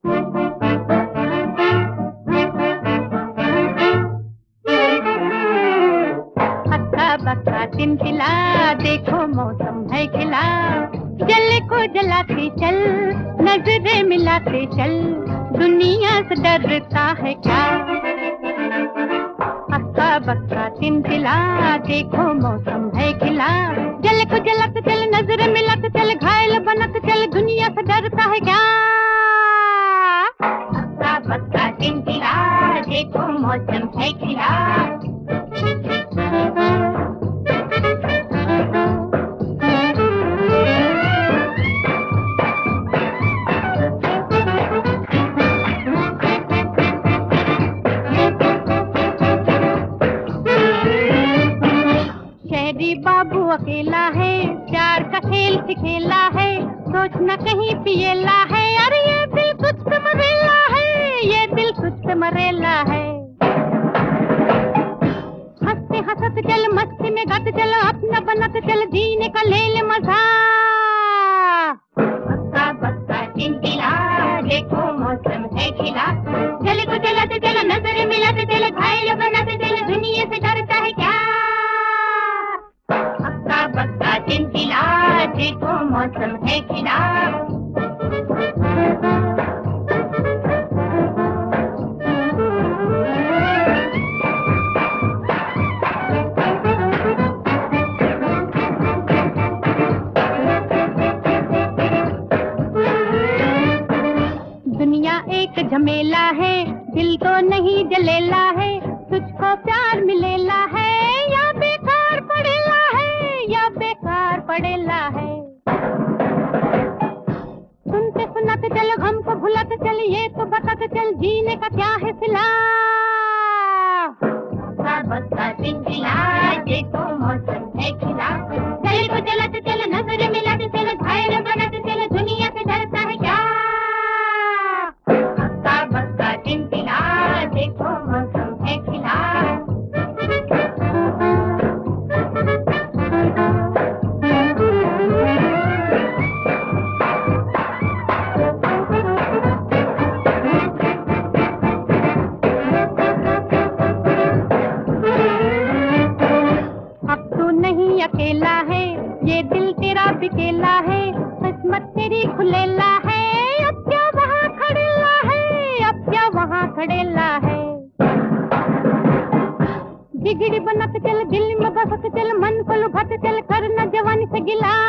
बक्का तिनतिला देखो मौसम है खिला, जले को जलाते चल नजरें मिलाते चल, दुनिया से डरता है क्या। हक्का बक्का तिनतिला देखो मौसम है खिला, जले को जलाते चल नजरें मिलाते चल, घायल बनाते चल, दुनिया से डरता है क्या। हक्का बक्का तिनतिला देखो मौसम है खिला। बाबू अकेला है, प्यार का खेल खेला है, सोचना कहीं पिएला है, अरे ये दिल कुछ पे मरेला है, ये दिल कुछ पे मरेला है। हंसते हंसते चल मस्ती में गाते चल, अपना बनाते चल, जीने का ले ले मजा। बक्का बक्का तिनतिला देखो मौसम है खिला, जले को जलाते चल नजरें मिलाते चल, घायल बनाते चल, दुनिया से डरता है क्या। बक्का तिनतिला देखो मौसम है खिला। दुनिया एक झमेला है, दिल तो नहीं जलेला है, तुझको प्यार मिलेला है या बेकार पड़ेला है, या बेकार पड़ेला है। सुनते सुनाते चल गम को भुलाते चल, ये तो बताते चल जीने का क्या है सिला। बक्का तिनतिला देखो मौसम है खिला, जले को जलाते चल नजरें मिलाते चल, घायल बनाते चल, दुनिया से डरता है क्या। बक्का तिनतिला देखो मौसम है खिला। अकेला है ये दिल तेरा बिकेला है, किस्मत तेरी खुलेला है, अब क्या वहाँ खड़ेला है, अब क्या वहाँ खड़ेला है। बिगड़ी बनाते चल दिल में बसते चल, मन को लुभाते चल, करना जवानी से गिला।